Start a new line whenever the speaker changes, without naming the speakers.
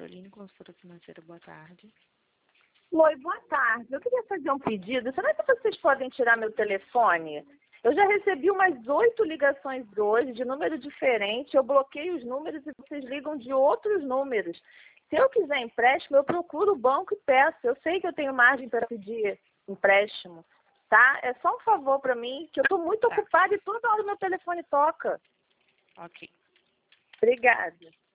Caroline, consultora financeira, boa tarde.
Oi, boa tarde. Eu queria fazer um pedido. Será que vocês podem tirar meu telefone? Eu já recebi umas 8 ligações hoje de número diferente. Eu bloqueio os números e vocês ligam de outros números. Se eu quiser empréstimo, eu procuro o banco e peço. Eu sei que eu tenho margem para pedir empréstimo, tá? É só um favor para mim, que eu estou muito ocupada e toda hora meu telefone toca.
Ok.
Obrigada.